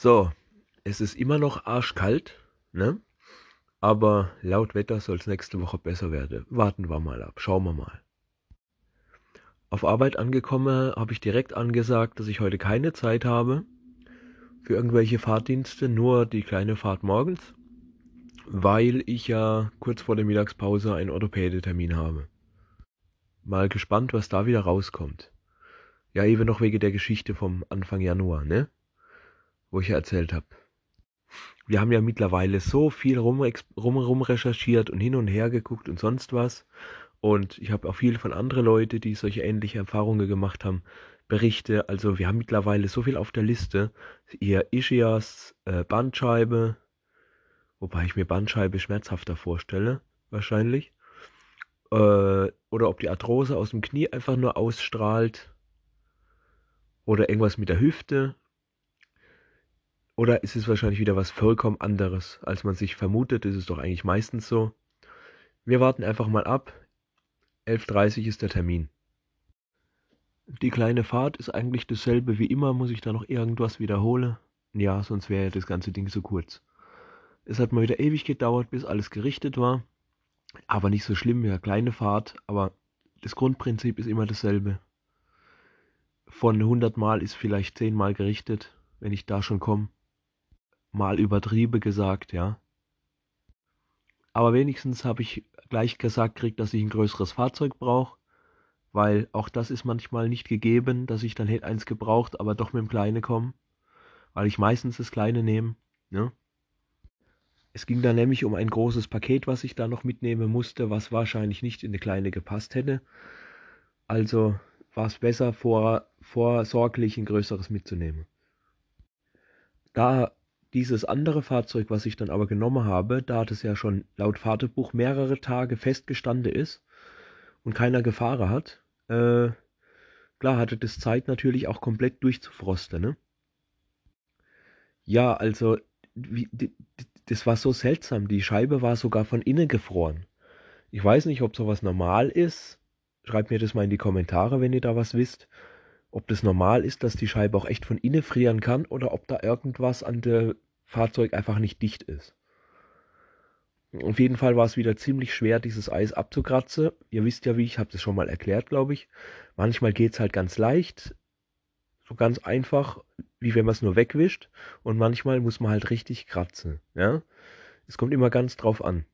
So, es ist immer noch arschkalt, ne? Aber laut Wetter soll es nächste Woche besser werden. Warten wir mal ab, schauen wir mal. Auf Arbeit angekommen, habe ich direkt angesagt, dass ich heute keine Zeit habe für irgendwelche Fahrdienste, nur die kleine Fahrt morgens, weil ich ja kurz vor der Mittagspause einen Orthopädetermin habe. Mal gespannt, was da wieder rauskommt. Ja, eben noch wegen der Geschichte vom Anfang Januar, ne? Wo ich ja erzählt habe. Wir haben ja mittlerweile so viel rum recherchiert und hin und her geguckt und sonst was. Und ich habe auch viel von anderen Leuten, die solche ähnliche Erfahrungen gemacht haben, Berichte. Also wir haben mittlerweile so viel auf der Liste. Ihr Ischias, Bandscheibe, wobei ich mir Bandscheibe schmerzhafter vorstelle, wahrscheinlich. Oder ob die Arthrose aus dem Knie einfach nur ausstrahlt. Oder irgendwas mit der Hüfte. Oder ist es wahrscheinlich wieder was vollkommen anderes, als man sich vermutet? Das ist doch eigentlich meistens so. Wir warten einfach mal ab. 11:30 ist der Termin. Die kleine Fahrt ist eigentlich dasselbe wie immer. Muss ich da noch irgendwas wiederholen? Ja, sonst wäre ja das ganze Ding so kurz. Es hat mal wieder ewig gedauert, bis alles gerichtet war. Aber nicht so schlimm, ja, kleine Fahrt. Aber das Grundprinzip ist immer dasselbe. Von 100 Mal ist vielleicht 10 Mal gerichtet, wenn ich da schon komme. Mal übertrieben gesagt, ja. Aber wenigstens habe ich gleich gesagt gekriegt, dass ich ein größeres Fahrzeug brauche. Weil auch das ist manchmal nicht gegeben, dass ich dann hätte eins gebraucht, aber doch mit dem Kleine komme. Weil ich meistens das Kleine nehme. Ne? Es ging da nämlich um ein großes Paket, was ich da noch mitnehmen musste, was wahrscheinlich nicht in eine Kleine gepasst hätte. Also war es besser, vorsorglich ein größeres mitzunehmen. Da dieses andere Fahrzeug, was ich dann aber genommen habe, da das ja schon laut Fahrtenbuch mehrere Tage festgestanden ist und keiner gefahren hat, klar hatte das Zeit natürlich auch komplett durchzufrosten, ne? Ja, also das war so seltsam. Die Scheibe war sogar von innen gefroren. Ich weiß nicht, ob sowas normal ist. Schreibt mir das mal in die Kommentare, wenn ihr da was wisst. Ob das normal ist, dass die Scheibe auch echt von innen frieren kann oder ob da irgendwas an dem Fahrzeug einfach nicht dicht ist. Auf jeden Fall war es wieder ziemlich schwer, dieses Eis abzukratzen. Ihr wisst ja, wie ich habe das schon mal erklärt, glaube ich. Manchmal geht es halt ganz leicht, so ganz einfach, wie wenn man es nur wegwischt. Und manchmal muss man halt richtig kratzen. Ja? Es kommt immer ganz drauf an.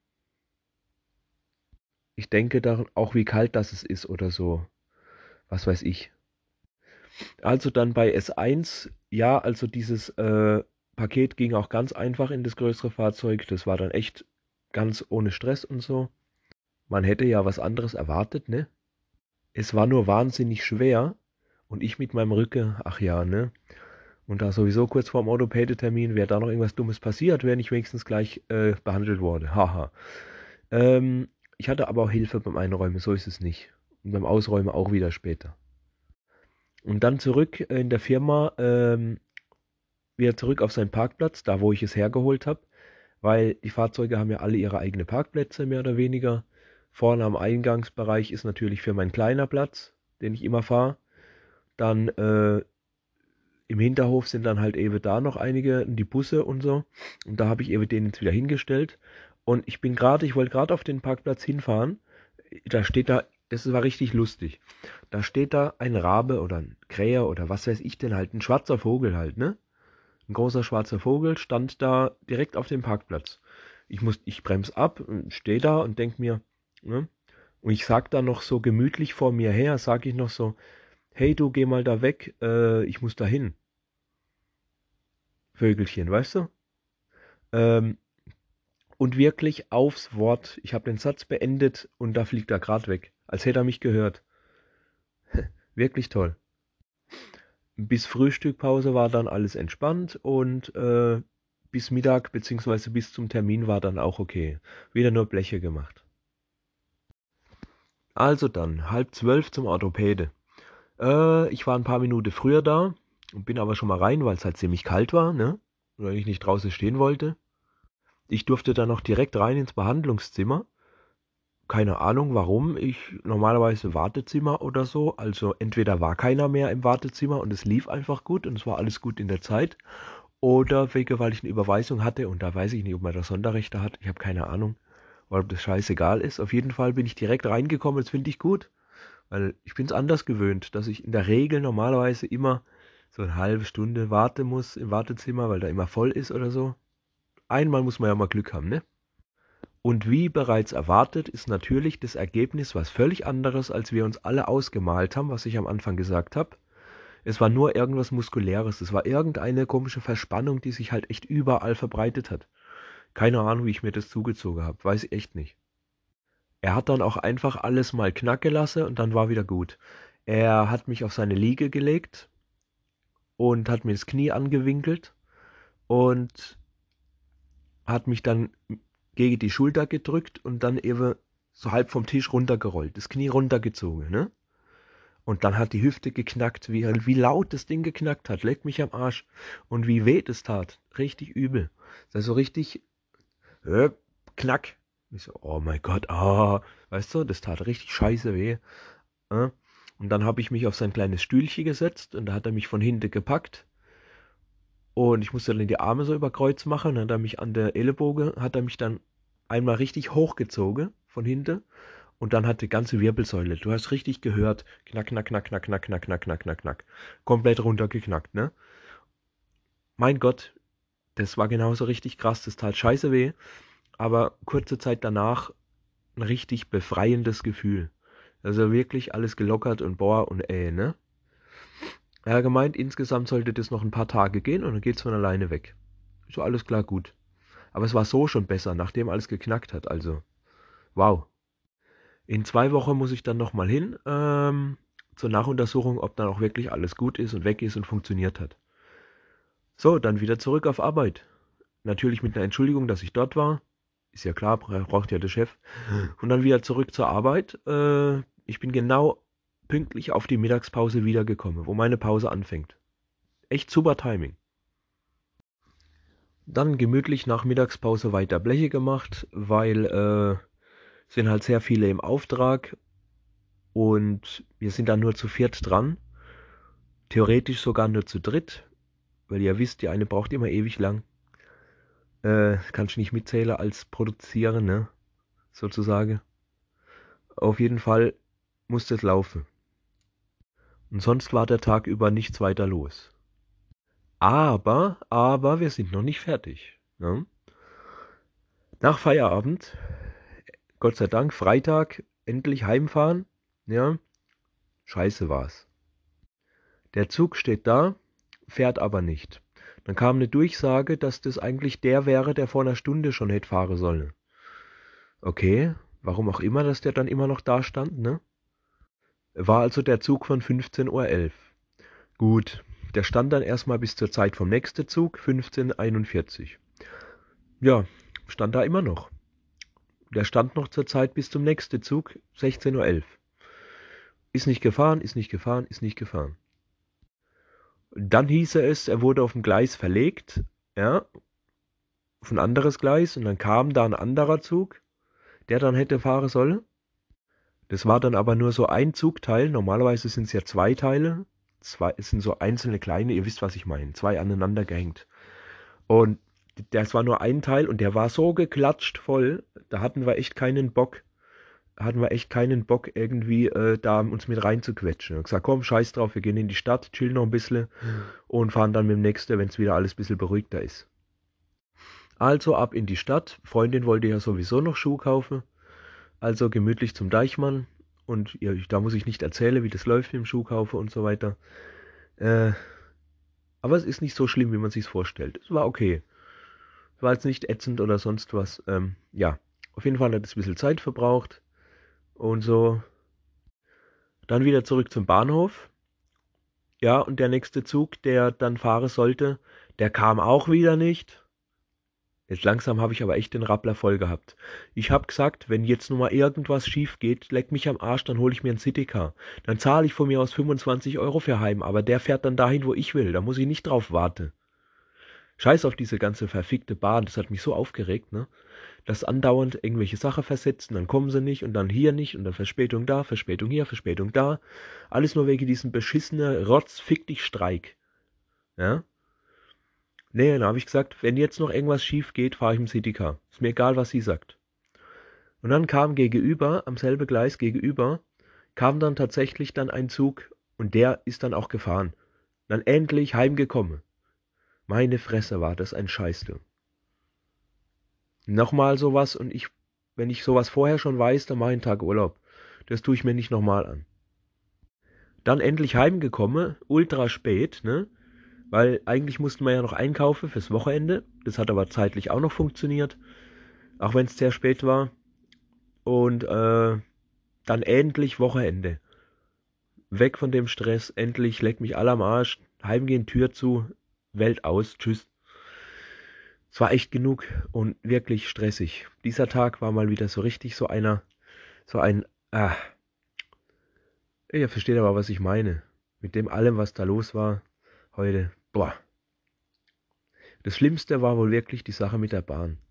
Ich denke da auch, wie kalt das es ist oder so. Was weiß ich. Also dann bei S1, ja, also dieses Paket ging auch ganz einfach in das größere Fahrzeug. Das war dann echt ganz ohne Stress und so. Man hätte ja was anderes erwartet, ne? Es war nur wahnsinnig schwer und ich mit meinem Rücken, ach ja, ne? Und da sowieso kurz vorm Orthopädetermin, wäre da noch irgendwas Dummes passiert, wäre ich wenigstens gleich behandelt worden. Haha. Ich hatte aber auch Hilfe beim Einräumen, so ist es nicht. Und beim Ausräumen auch wieder später. Und dann zurück in der Firma, wieder zurück auf seinen Parkplatz, da wo ich es hergeholt habe, weil die Fahrzeuge haben ja alle ihre eigenen Parkplätze, mehr oder weniger. Vorne am Eingangsbereich ist natürlich für mein kleiner Platz, den ich immer fahre. Dann im Hinterhof sind dann halt eben da noch einige, die Busse und so. Und da habe ich eben den jetzt wieder hingestellt. Und ich wollte gerade auf den Parkplatz hinfahren. Da steht da, das war richtig lustig. Da steht da ein Rabe oder ein Kräher oder was weiß ich denn halt, ein schwarzer Vogel halt, ne? Ein großer schwarzer Vogel stand da direkt auf dem Parkplatz. Ich bremse ab und stehe da und denk mir, ne? Und ich sag da noch so gemütlich vor mir her, sag ich noch so, hey du, geh mal da weg, ich muss da hin. Vögelchen, weißt du? Ähm, und wirklich aufs Wort. Ich habe den Satz beendet und da fliegt er grad weg. Als hätte er mich gehört. Wirklich toll. Bis Frühstückpause war dann alles entspannt und bis Mittag bzw. bis zum Termin war dann auch okay. Wieder nur Bleche gemacht. Also dann, 11:30 zum Orthopäde. Ich war ein paar Minuten früher da und bin aber schon mal rein, weil es halt ziemlich kalt war, ne? Weil ich nicht draußen stehen wollte. Ich durfte dann noch direkt rein ins Behandlungszimmer. Keine Ahnung warum. Normalerweise Wartezimmer oder so. Also entweder war keiner mehr im Wartezimmer und es lief einfach gut und es war alles gut in der Zeit. oder weil ich eine Überweisung hatte und da weiß ich nicht, ob man da Sonderrechte hat. Ich habe keine Ahnung. Oder ob das scheißegal ist. Auf jeden Fall bin ich direkt reingekommen. Das finde ich gut, weil ich bin es anders gewöhnt, dass ich in der Regel normalerweise immer so eine halbe Stunde warten muss im Wartezimmer, weil da immer voll ist oder so. Einmal muss man ja mal Glück haben, ne? Und wie bereits erwartet, ist natürlich das Ergebnis was völlig anderes, als wir uns alle ausgemalt haben, was ich am Anfang gesagt habe. Es war nur irgendwas Muskuläres. Es war irgendeine komische Verspannung, die sich halt echt überall verbreitet hat. Keine Ahnung, wie ich mir das zugezogen habe. Weiß ich echt nicht. Er hat dann auch einfach alles mal knacken lassen und dann war wieder gut. Er hat mich auf seine Liege gelegt und hat mir das Knie angewinkelt und hat mich dann gegen die Schulter gedrückt und dann eben so halb vom Tisch runtergerollt, das Knie runtergezogen, ne? Und dann hat die Hüfte geknackt, wie laut das Ding geknackt hat, leck mich am Arsch. Und wie weh es tat, richtig übel. Das ist so richtig, äh, knack. Ich so, oh mein Gott, weißt du, das tat richtig scheiße weh. Äh? Und dann habe ich mich auf sein kleines Stühlchen gesetzt und da hat er mich von hinten gepackt. Und ich musste dann die Arme so über Kreuz machen. Dann hat er mich an der Ellenbogen, hat er mich dann einmal richtig hochgezogen von hinten. Und dann hat die ganze Wirbelsäule, du hast richtig gehört, knack, knack, knack, knack, knack, knack, knack, knack, knack, knack. Komplett runtergeknackt, ne? Mein Gott, das war genauso richtig krass, das tat scheiße weh. Aber kurze Zeit danach ein richtig befreiendes Gefühl. Also wirklich alles gelockert und boah und ne? Er hat gemeint, insgesamt sollte das noch ein paar Tage gehen und dann geht's von alleine weg. So alles klar, gut. Aber es war so schon besser, nachdem alles geknackt hat, also. Wow. In 2 Wochen muss ich dann nochmal hin, zur Nachuntersuchung, ob dann auch wirklich alles gut ist und weg ist und funktioniert hat. So, dann wieder zurück auf Arbeit. Natürlich mit einer Entschuldigung, dass ich dort war. Ist ja klar, braucht ja der Chef. Und dann wieder zurück zur Arbeit. Ich bin genau pünktlich auf die Mittagspause wiedergekommen, wo meine Pause anfängt. Echt super Timing. Dann gemütlich nach Mittagspause weiter Bleche gemacht, weil sind halt sehr viele im Auftrag und wir sind dann nur zu viert dran. Theoretisch sogar nur zu dritt, weil ihr wisst, die eine braucht immer ewig lang. Kannst du nicht mitzählen als Produzieren, ne? Sozusagen. Auf jeden Fall musste es laufen. Und sonst war der Tag über nichts weiter los. Aber wir sind noch nicht fertig. Ne? Nach Feierabend, Gott sei Dank, Freitag, endlich heimfahren. Ja, scheiße war's. Der Zug steht da, fährt aber nicht. Dann kam eine Durchsage, dass das eigentlich der wäre, der vor einer Stunde schon hätte fahren sollen. Okay, warum auch immer, dass der dann immer noch da stand, ne? War also der Zug von 15:11 Uhr. Gut, der stand dann erstmal bis zur Zeit vom nächsten Zug, 15:41 Uhr. Ja, stand da immer noch. Der stand noch zur Zeit bis zum nächsten Zug, 16:11 Uhr. Ist nicht gefahren, ist nicht gefahren, ist nicht gefahren. Dann hieß es, er wurde auf dem Gleis verlegt, ja, auf ein anderes Gleis und dann kam da ein anderer Zug, der dann hätte fahren sollen. Das war dann aber nur so ein Zugteil. Normalerweise sind es ja zwei Teile. Es sind so einzelne kleine, ihr wisst, was ich meine. Zwei aneinander gehängt. Und das war nur ein Teil und der war so geklatscht voll, da hatten wir echt keinen Bock. Irgendwie da uns mit reinzuquetschen. Ich gesagt, komm, scheiß drauf, wir gehen in die Stadt, chillen noch ein bisschen und fahren dann mit dem nächsten, wenn es wieder alles ein bisschen beruhigter ist. Also ab in die Stadt. Freundin wollte ja sowieso noch Schuhe kaufen. Also gemütlich zum Deichmann. Und ja, da muss ich nicht erzählen, wie das läuft mit dem Schuhkaufe und so weiter. Äh, aber es ist nicht so schlimm, wie man sich vorstellt. Es war okay. Es war jetzt nicht ätzend oder sonst was. Ja, auf jeden Fall hat es ein bisschen Zeit verbraucht. Und so. Dann wieder zurück zum Bahnhof. Ja, und der nächste Zug, der dann fahren sollte, der kam auch wieder nicht. Jetzt langsam habe ich aber echt den Rappler voll gehabt. Ich habe gesagt, wenn jetzt nur mal irgendwas schief geht, leck mich am Arsch, dann hole ich mir ein Citycar. Dann zahle ich von mir aus 25 € für heim, aber der fährt dann dahin, wo ich will. Da muss ich nicht drauf warten. Scheiß auf diese ganze verfickte Bahn, das hat mich so aufgeregt, ne? Dass andauernd irgendwelche Sachen versetzen, dann kommen sie nicht und dann hier nicht und dann Verspätung da, Verspätung hier, Verspätung da. Alles nur wegen diesem beschissenen Rotz-Fick-dich-Streik. Ja? Nee, dann habe ich gesagt, wenn jetzt noch irgendwas schief geht, fahre ich im Citycar. Ist mir egal, was sie sagt. Und dann kam gegenüber, am selben Gleis gegenüber, kam dann tatsächlich dann ein Zug und der ist dann auch gefahren. Dann endlich heimgekommen. Meine Fresse, war das ein Scheiß, du. Nochmal sowas und wenn ich sowas vorher schon weiß, dann mache ich einen Tag Urlaub. Das tue ich mir nicht nochmal an. Dann endlich heimgekommen, ultra spät, ne? Weil eigentlich mussten wir ja noch einkaufen fürs Wochenende. Das hat aber zeitlich auch noch funktioniert, auch wenn es sehr spät war. Und dann endlich Wochenende. Weg von dem Stress, endlich leck mich alle am Arsch. Heimgehen, Tür zu, Welt aus, tschüss. Es war echt genug und wirklich stressig. Dieser Tag war mal wieder so richtig so ein, ihr versteht aber, was ich meine. Mit dem allem, was da los war heute. Boah. Das Schlimmste war wohl wirklich die Sache mit der Bahn.